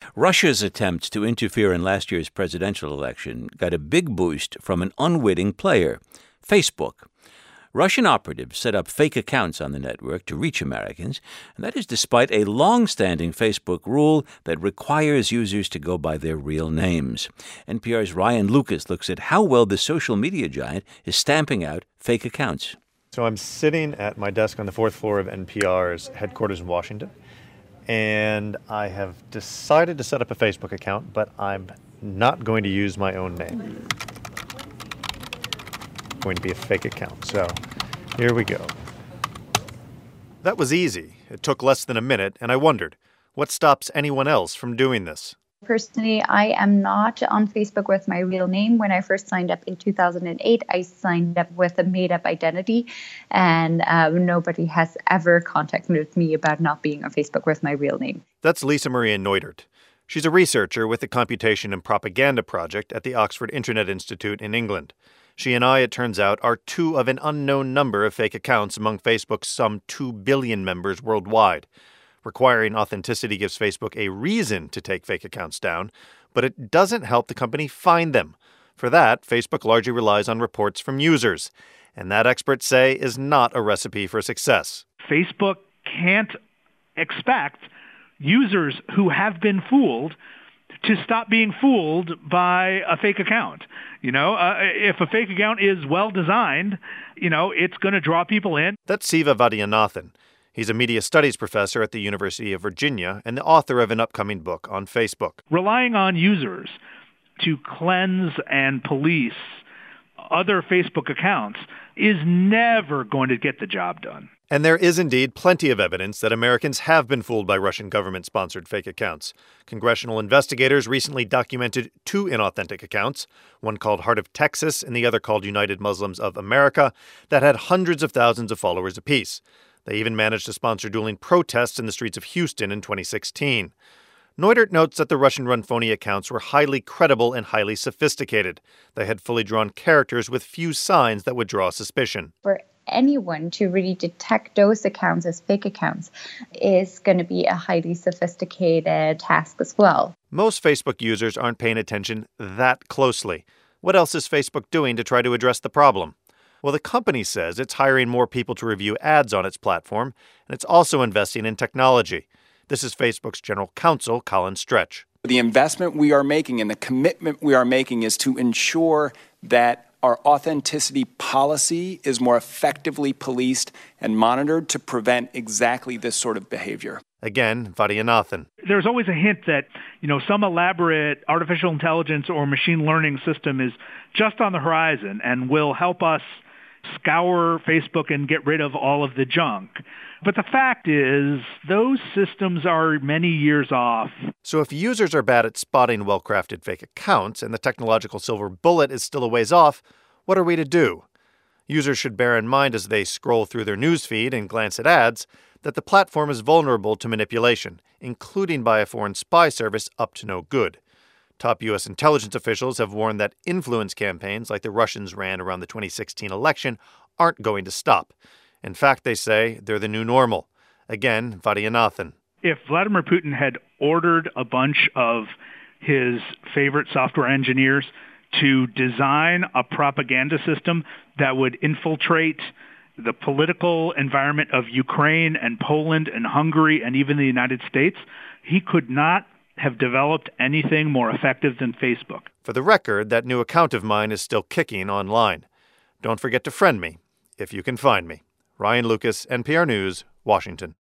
Russia's attempt to interfere in last year's presidential election got a big boost from an unwitting player, Facebook. Russian operatives set up fake accounts on the network to reach Americans, and that is despite a long-standing Facebook rule that requires users to go by their real names. NPR's Ryan Lucas looks at how well the social media giant is stamping out fake accounts. So I'm sitting at my desk on the fourth floor of NPR's headquarters in Washington, and I have decided to set up a Facebook account, but I'm not going to use my own name. Going to be a fake account. So here we go. That was easy. It took less than a minute, and I wondered, what stops anyone else from doing this? Personally, I am not on Facebook with my real name. When I first signed up in 2008, I signed up with a made-up identity, and nobody has ever contacted me about not being on Facebook with my real name. That's Lisa Maria Neudert. She's a researcher with the Computation and Propaganda Project at the Oxford Internet Institute in England. She and I, it turns out, are two of an unknown number of fake accounts among Facebook's some 2 billion members worldwide. Requiring authenticity gives Facebook a reason to take fake accounts down, but it doesn't help the company find them. For that, Facebook largely relies on reports from users, and that experts say is not a recipe for success. Facebook can't expect users who have been fooled to stop being fooled by a fake account. If a fake account is well designed, it's going to draw people in. That's Siva Vaidyanathan. He's a media studies professor at the University of Virginia and the author of an upcoming book on Facebook. Relying on users to cleanse and police other Facebook accounts is never going to get the job done. And there is indeed plenty of evidence that Americans have been fooled by Russian government-sponsored fake accounts. Congressional investigators recently documented 2 inauthentic accounts, one called Heart of Texas and the other called United Muslims of America, that had hundreds of thousands of followers apiece. They even managed to sponsor dueling protests in the streets of Houston in 2016. Neudert notes that the Russian-run phony accounts were highly credible and highly sophisticated. They had fully drawn characters with few signs that would draw suspicion. For anyone to really detect those accounts as fake accounts is going to be a highly sophisticated task as well. Most Facebook users aren't paying attention that closely. What else is Facebook doing to try to address the problem? Well, the company says it's hiring more people to review ads on its platform, and it's also investing in technology. This is Facebook's general counsel, Colin Stretch. The investment we are making and the commitment we are making is to ensure that our authenticity policy is more effectively policed and monitored to prevent exactly this sort of behavior. Again, Vaidyanathan. There's always a hint that, some elaborate artificial intelligence or machine learning system is just on the horizon and will help us scour Facebook and get rid of all of the junk. But the fact is, those systems are many years off. So if users are bad at spotting well-crafted fake accounts and the technological silver bullet is still a ways off, what are we to do? Users should bear in mind as they scroll through their newsfeed and glance at ads that the platform is vulnerable to manipulation, including by a foreign spy service up to no good. Top U.S. intelligence officials have warned that influence campaigns like the Russians ran around the 2016 election aren't going to stop. In fact, they say they're the new normal. Again, Vaidyanathan. If Vladimir Putin had ordered a bunch of his favorite software engineers to design a propaganda system that would infiltrate the political environment of Ukraine and Poland and Hungary and even the United States, he could not have developed anything more effective than Facebook. For the record, that new account of mine is still kicking online. Don't forget to friend me, if you can find me. Ryan Lucas, NPR News, Washington.